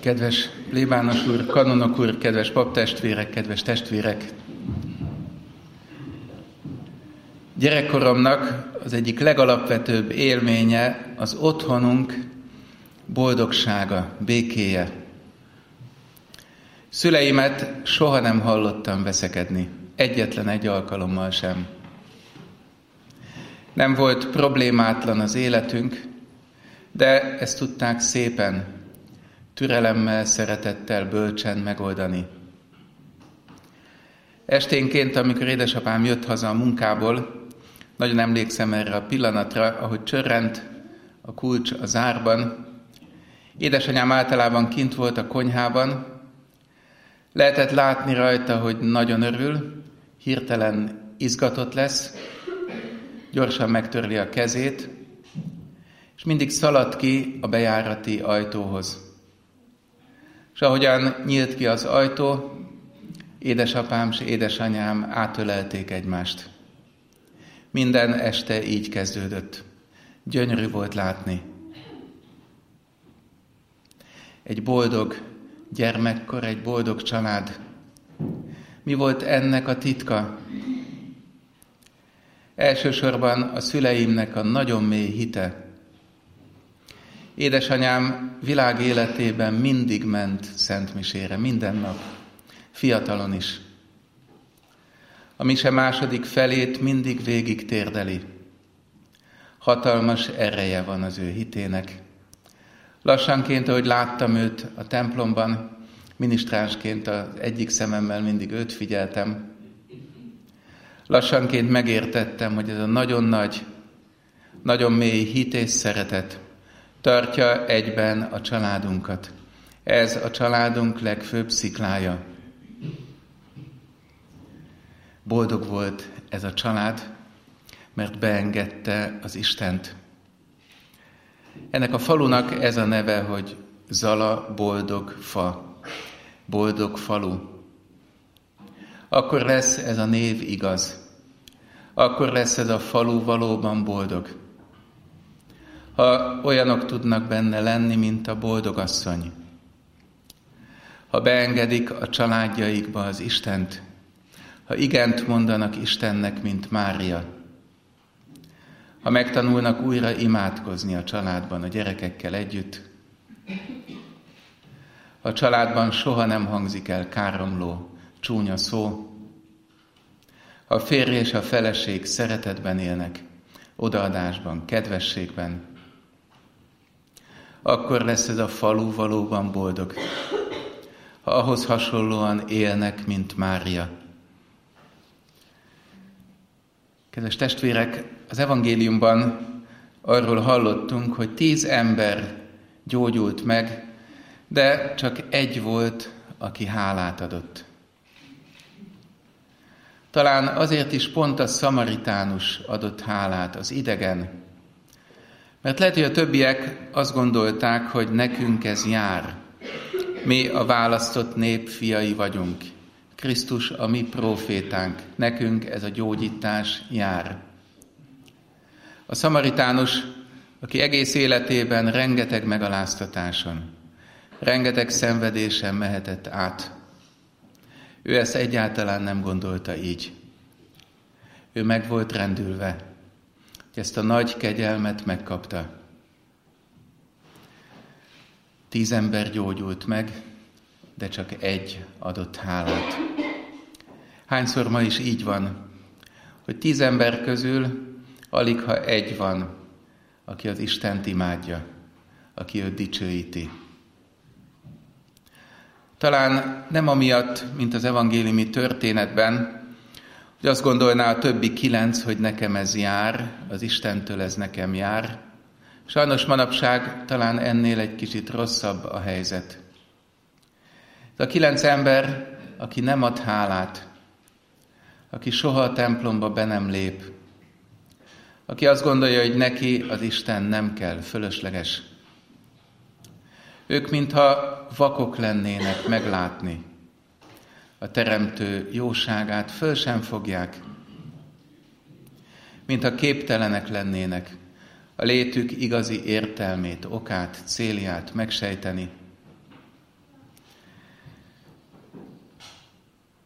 Kedves plébános úr, kanonok úr, kedves paptestvérek, kedves testvérek! Gyerekkoromnak az egyik legalapvetőbb élménye az otthonunk boldogsága, békéje. Szüleimet soha nem hallottam veszekedni, egyetlen egy alkalommal sem. Nem volt problémátlan az életünk, de ezt tudták szépen, türelemmel, szeretettel, bölcsen megoldani. Esténként, amikor édesapám jött haza a munkából, nagyon emlékszem erre a pillanatra, ahogy csörrent a kulcs a zárban. Édesanyám általában kint volt a konyhában. Lehetett látni rajta, hogy nagyon örül, hirtelen izgatott lesz, gyorsan megtörli a kezét, és mindig szaladt ki a bejárati ajtóhoz. És ahogyan nyílt ki az ajtó, édesapám és édesanyám átölelték egymást. Minden este így kezdődött. Gyönyörű volt látni. Egy boldog gyermekkor, egy boldog család. Mi volt ennek a titka? Elsősorban a szüleimnek a nagyon mély hite. Édesanyám világ életében mindig ment szentmisére, minden nap, fiatalon is. A mise második felét mindig végig térdeli. Hatalmas ereje van az ő hitének. Lassanként, ahogy láttam őt a templomban, minisztránsként az egyik szememmel mindig őt figyeltem, lassanként megértettem, hogy ez a nagyon nagy, nagyon mély hit és szeretet tartja egyben a családunkat. Ez a családunk legfőbb sziklája. Boldog volt ez a család, mert beengedte az Istent. Ennek a falunak ez a neve, hogy Zala boldog fa, boldog falu. Akkor lesz ez a név igaz. Akkor lesz ez a falu valóban boldog. Ha olyanok tudnak benne lenni, mint a boldogasszony. Ha beengedik a családjaikba az Istent, ha igent mondanak Istennek, mint Mária, ha megtanulnak újra imádkozni a családban, a gyerekekkel együtt, ha a családban soha nem hangzik el káromló, csúnya szó, ha a férj és a feleség szeretetben élnek, odaadásban, kedvességben, akkor lesz ez a falu valóban boldog, ha ahhoz hasonlóan élnek, mint Mária. Kedves testvérek, az evangéliumban arról hallottunk, hogy 10 ember gyógyult meg, de csak egy volt, aki hálát adott. Talán azért is pont a szamaritánus adott hálát, az idegen. Mert lehet, hogy a többiek azt gondolták, hogy nekünk ez jár. Mi a választott nép fiai vagyunk. Krisztus a mi prófétánk. Nekünk ez a gyógyítás jár. A szamaritánus, aki egész életében rengeteg megaláztatáson, rengeteg szenvedésen mehetett át, ő ezt egyáltalán nem gondolta így. Ő meg volt rendülve, hogy ezt a nagy kegyelmet megkapta. 10 ember gyógyult meg, de csak egy adott hálát. Hányszor ma is így van, hogy 10 ember közül aligha egy van, aki az Istent imádja, aki őt dicsőíti. Talán nem amiatt, mint az evangéliumi történetben, hogy azt gondolná a többi 9, hogy nekem ez jár, az Istentől ez nekem jár. Sajnos manapság talán ennél egy kicsit rosszabb a helyzet. Ez a 9 ember, aki nem ad hálát, aki soha a templomba be nem lép, aki azt gondolja, hogy neki az Isten nem kell, fölösleges. Ők mintha vakok lennének meglátni a Teremtő jóságát, föl sem fogják. Mintha képtelenek lennének a létük igazi értelmét, okát, célját megsejteni.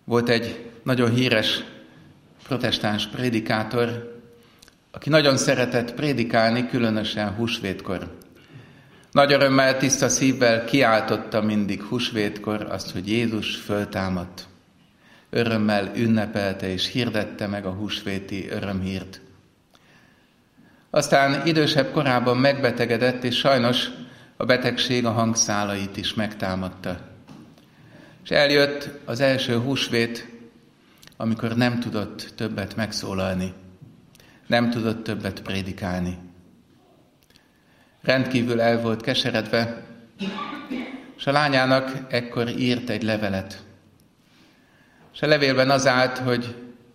Volt egy nagyon híres protestáns prédikátor, aki nagyon szeretett prédikálni, különösen húsvétkor. Nagy örömmel, tiszta szívvel kiáltotta mindig húsvétkor azt, hogy Jézus föltámadt. Örömmel ünnepelte és hirdette meg a húsvéti örömhírt. Aztán idősebb korában megbetegedett, és sajnos a betegség a hangszálait is megtámadta. És eljött az első húsvét, amikor nem tudott többet megszólalni, nem tudott többet prédikálni. Rendkívül el volt keseredve, és a lányának ekkor írt egy levelet. És a levélben az állt, hogy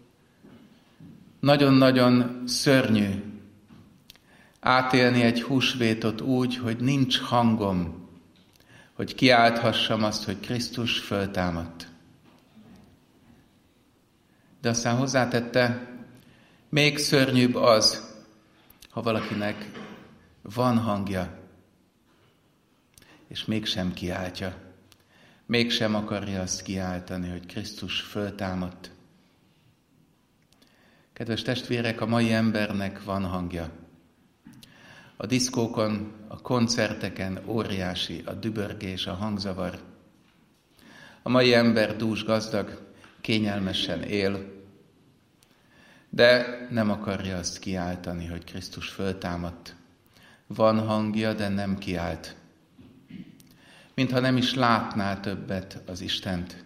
nagyon-nagyon szörnyű átélni egy húsvétot úgy, hogy nincs hangom, hogy kiálthassam azt, hogy Krisztus föltámadt. De aztán hozzátette, még szörnyűbb az, ha valakinek van hangja, és mégsem kiáltja, mégsem akarja azt kiáltani, hogy Krisztus föltámadt. Kedves testvérek, a mai embernek van hangja. A diszkókon, a koncerteken óriási a dübörgés, a hangzavar. A mai ember dús gazdag, kényelmesen él, de nem akarja azt kiáltani, hogy Krisztus föltámadt. Van hangja, de nem kiált. Mintha nem is látná többet az Istent.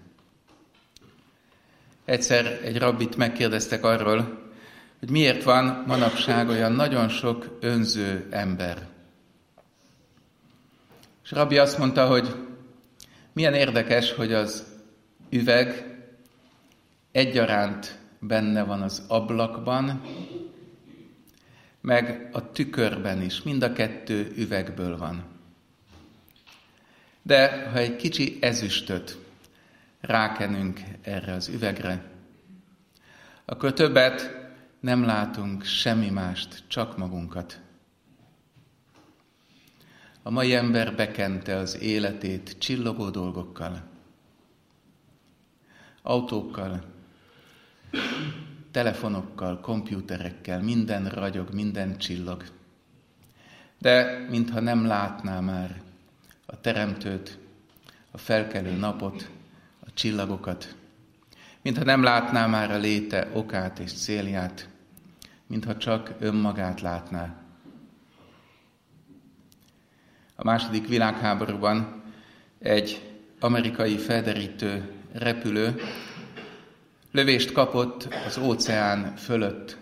Egyszer egy rabbit megkérdeztek arról, hogy miért van manapság olyan nagyon sok önző ember. És a rabbi azt mondta, hogy milyen érdekes, hogy az üveg egyaránt benne van az ablakban, meg a tükörben is, mind a kettő üvegből van. De ha egy kicsi ezüstöt rákenünk erre az üvegre, akkor többet nem látunk semmi mást, csak magunkat. A mai ember bekente az életét csillogó dolgokkal, autókkal, telefonokkal, kompjúterekkel, minden ragyog, minden csillog. De mintha nem látná már a Teremtőt, a felkelő napot, a csillagokat, mintha nem látná már a léte okát és célját, mintha csak önmagát látná. A II. Világháborúban egy amerikai felderítő repülő lövést kapott az óceán fölött.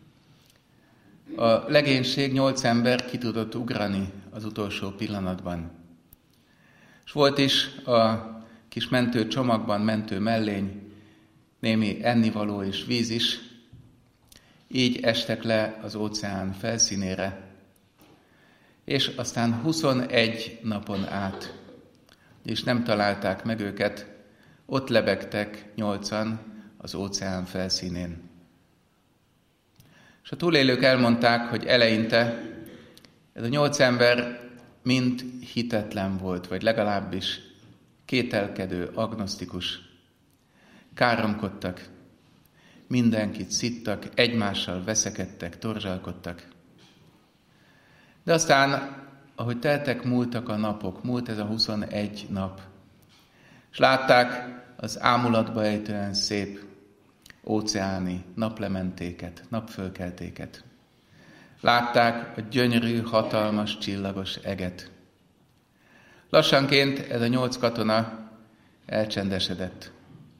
A legénység 8 ember ki tudott ugrani az utolsó pillanatban. És volt is a kis mentő csomagban, mentő mellény, némi ennivaló és víz is. Így estek le az óceán felszínére, és aztán 21 napon át, és nem találták meg őket, ott lebegtek 8-an az óceán felszínén. És a túlélők elmondták, hogy eleinte ez a 8 ember mind hitetlen volt, vagy legalábbis kételkedő, agnosztikus. Káromkodtak, mindenkit szittak, egymással veszekedtek, torzsalkodtak. De aztán, ahogy teltek, múltak a napok, múlt ez a 21 nap, és látták az ámulatba ejtően szép óceáni naplementéket, napfölkeltéket. Látták a gyönyörű, hatalmas, csillagos eget. Lassanként ez a 8 katona elcsendesedett.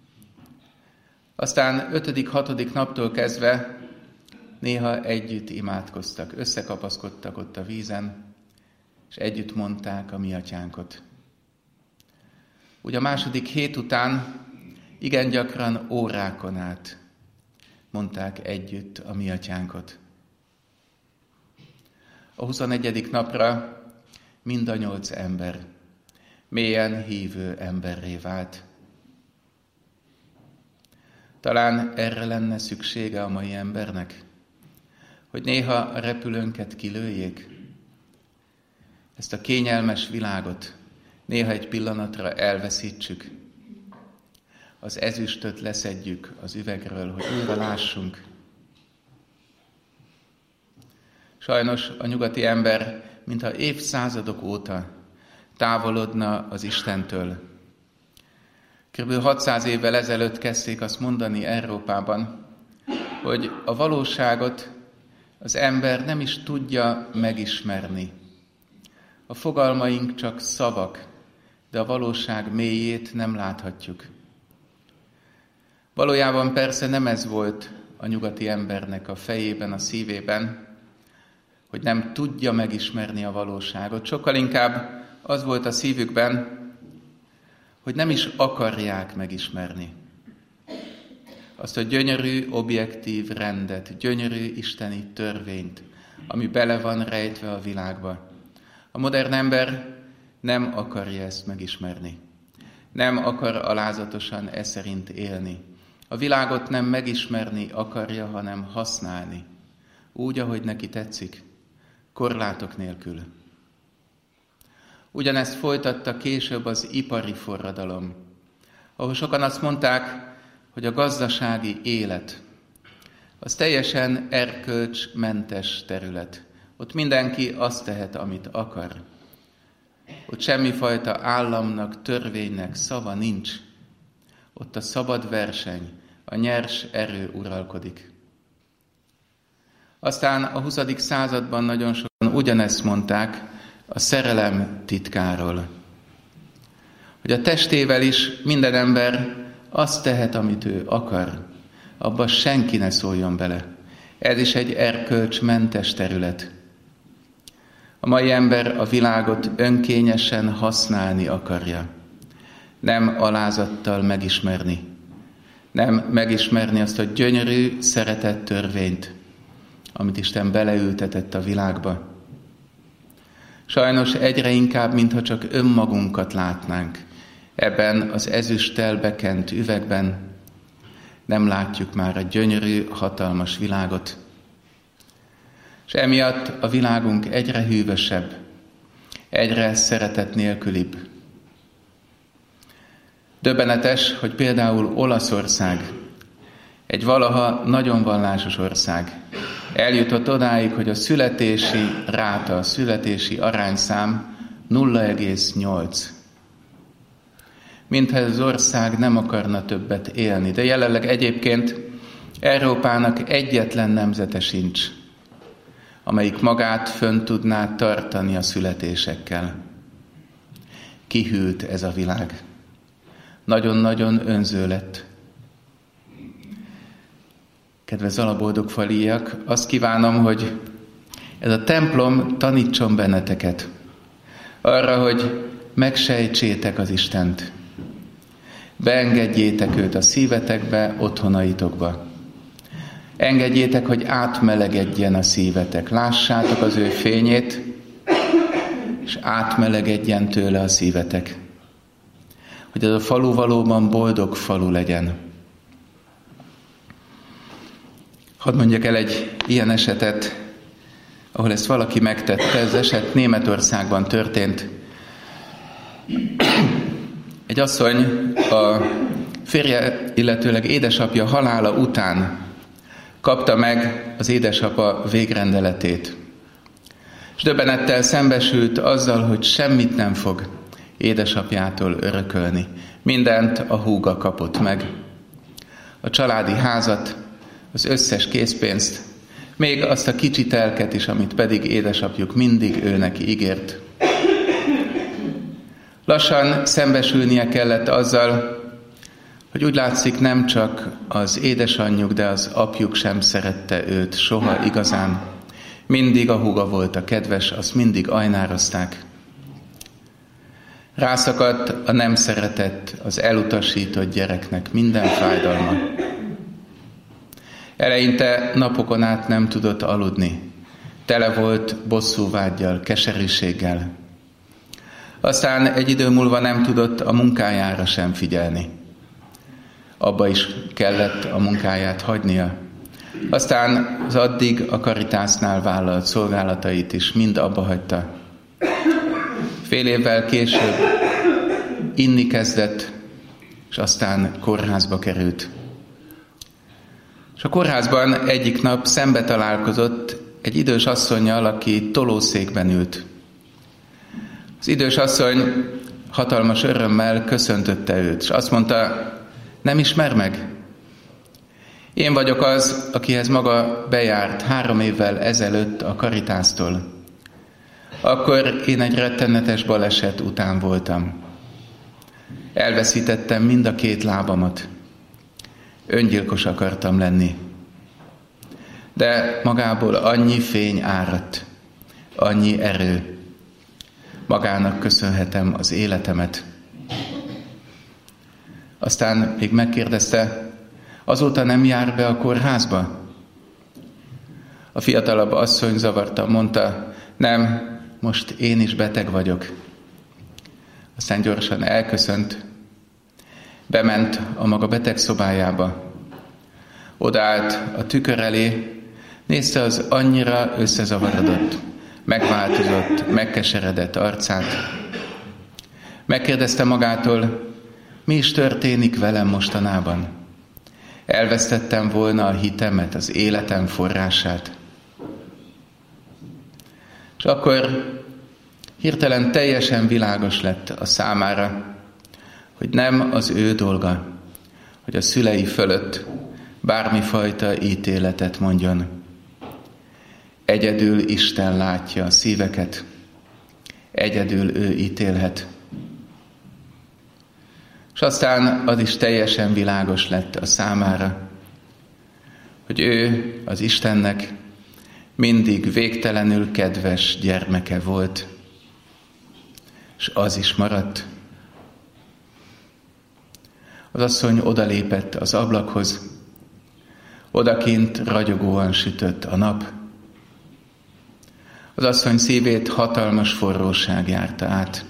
Aztán 5.-6. naptól kezdve néha együtt imádkoztak, összekapaszkodtak ott a vízen, és együtt mondták a mi atyánkot. Ugye a 2. hét után igen gyakran órákon át mondták együtt a mi atyánkot. A 21. napra mind a 8 ember mélyen hívő emberré vált. Talán erre lenne szüksége a mai embernek, hogy néha a repülőnket kilőjék, ezt a kényelmes világot néha egy pillanatra elveszítsük, az ezüstöt leszedjük az üvegről, hogy újra lássunk. Sajnos a nyugati ember, mintha évszázadok óta távolodna az Istentől. Kb. 600 évvel ezelőtt kezdték azt mondani Európában, hogy a valóságot az ember nem is tudja megismerni. A fogalmaink csak szavak, de a valóság mélyét nem láthatjuk. Valójában persze nem ez volt a nyugati embernek a fejében, a szívében, hogy nem tudja megismerni a valóságot. Sokkal inkább az volt a szívükben, hogy nem is akarják megismerni. Azt a gyönyörű, objektív rendet, gyönyörű isteni törvényt, ami bele van rejtve a világba. A modern ember nem akarja ezt megismerni. Nem akar alázatosan e szerint élni. A világot nem megismerni akarja, hanem használni. Úgy, ahogy neki tetszik, korlátok nélkül. Ugyanezt folytatta később az ipari forradalom, ahol sokan azt mondták, hogy a gazdasági élet az teljesen erkölcsmentes terület. Ott mindenki azt tehet, amit akar. Ott semmifajta államnak, törvénynek szava nincs. Ott a szabad verseny, a nyers erő uralkodik. Aztán a 20. században nagyon sokan ugyanezt mondták a szerelem titkáról. Hogy a testével is minden ember azt tehet, amit ő akar. Abba senki ne szóljon bele. Ez is egy erkölcsmentes terület. A mai ember a világot önkényesen használni akarja. Nem alázattal megismerni. Nem megismerni azt a gyönyörű, szeretett törvényt, amit Isten beleültetett a világba. Sajnos egyre inkább, mintha csak önmagunkat látnánk. Ebben az ezüsttel bekent üvegben nem látjuk már a gyönyörű, hatalmas világot. És emiatt a világunk egyre hűvösebb, egyre szeretet nélkülibb. Döbbenetes, hogy például Olaszország, egy valaha nagyon vallásos ország, eljutott odáig, hogy a születési ráta, a születési arányszám 0,8. Mintha az ország nem akarna többet élni. De jelenleg egyébként Európának egyetlen nemzete sincs, amelyik magát fönn tudná tartani a születésekkel. Kihűlt ez a világ. Nagyon-nagyon önző lett. Kedves zalaboldogfaliak, azt kívánom, hogy ez a templom tanítson benneteket arra, hogy megsejtsétek az Istent. Beengedjétek őt a szívetekbe, otthonaitokba. Engedjétek, hogy átmelegedjen a szívetek. Lássátok az ő fényét, és átmelegedjen tőle a szívetek. Hogy ez a falu valóban boldog falu legyen. Hadd mondjak el egy ilyen esetet, ahol ezt valaki megtette. Ez eset Németországban történt. Egy asszony a férje, illetőleg édesapja halála után kapta meg az édesapa végrendeletét. És döbbenettel szembesült azzal, hogy semmit nem fog édesapjától örökölni. Mindent a húga kapott meg. A családi házat, az összes készpénzt, még azt a kicsi telket is, amit pedig édesapjuk mindig ő neki ígért. Lassan szembesülnie kellett azzal, hogy úgy látszik nem csak az édesanyjuk, de az apjuk sem szerette őt soha igazán. Mindig a húga volt a kedves, azt mindig ajnározták. Rászakadt a nem szeretett, az elutasított gyereknek minden fájdalma. Eleinte napokon át nem tudott aludni. Tele volt bosszúvággyal, keserűséggel. Aztán egy idő múlva nem tudott a munkájára sem figyelni. Abba is kellett a munkáját hagynia. Aztán az addig a Karitásnál vállalt szolgálatait is mind abba hagyta. Fél évvel később inni kezdett, és aztán kórházba került. És a kórházban egyik nap szembe találkozott egy idős asszonnyal, aki tolószékben ült. Az idős asszony hatalmas örömmel köszöntötte őt, és azt mondta, nem ismer meg? Én vagyok az, akihez maga bejárt 3 évvel ezelőtt a Caritástól. Akkor én egy rettenetes baleset után voltam. Elveszítettem mind a 2 lábamat. Öngyilkos akartam lenni. De magából annyi fény áradt, annyi erő. Magának köszönhetem az életemet. Aztán még megkérdezte, azóta nem jár be a kórházba? A fiatalabb asszony zavartan mondta, nem, most én is beteg vagyok. Aztán gyorsan elköszönt, bement a maga betegszobájába. Odaállt a tükör elé, nézte az annyira összezavarodott, megváltozott, megkeseredett arcát. Megkérdezte magától, mi is történik velem mostanában? Elvesztettem volna a hitemet, az életem forrását. És akkor hirtelen teljesen világos lett a számára, hogy nem az ő dolga, hogy a szülei fölött bármifajta ítéletet mondjon. Egyedül Isten látja a szíveket, egyedül ő ítélhet. És aztán az is teljesen világos lett a számára, hogy ő az Istennek mindig végtelenül kedves gyermeke volt, és az is maradt. Az asszony odalépett az ablakhoz, odakint ragyogóan sütött a nap. Az asszony szívét hatalmas forróság járta át,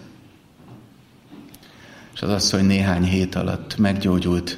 és az asszony néhány hét alatt meggyógyult.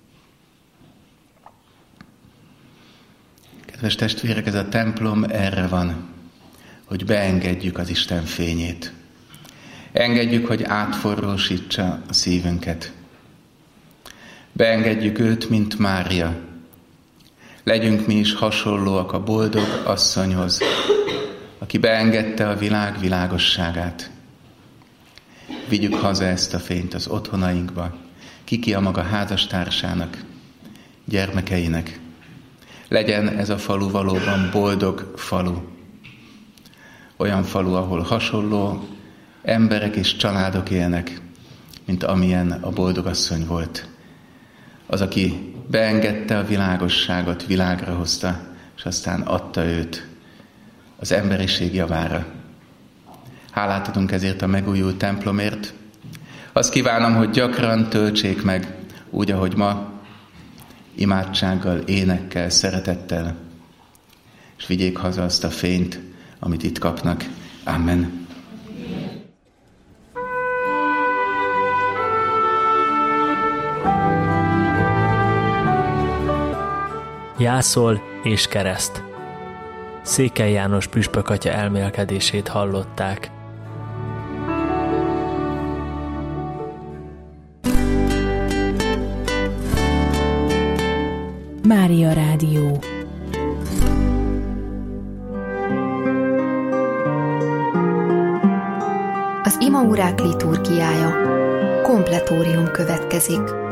Kedves testvérek, ez a templom erre van, hogy beengedjük az Isten fényét. Engedjük, hogy átforrósítsa a szívünket. Beengedjük őt, mint Mária. Legyünk mi is hasonlóak a boldog asszonyhoz, aki beengedte a világ világosságát. Vigyük haza ezt a fényt az otthonainkba, ki a maga házastársának, gyermekeinek. Legyen ez a falu valóban boldog falu. Olyan falu, ahol hasonló emberek és családok élnek, mint amilyen a boldogasszony volt. Az, aki beengedte a világosságot, világra hozta, és aztán adta őt az emberiség javára. Hálát adunk ezért a megújult templomért. Azt kívánom, hogy gyakran töltsék meg, úgy, ahogy ma, imádsággal, énekkel, szeretettel, és vigyék haza azt a fényt, amit itt kapnak. Amen. Jászol és kereszt. Székely János püspök atya elmélkedését hallották. Mária Rádió. Az imaórák liturgiája. Kompletórium következik.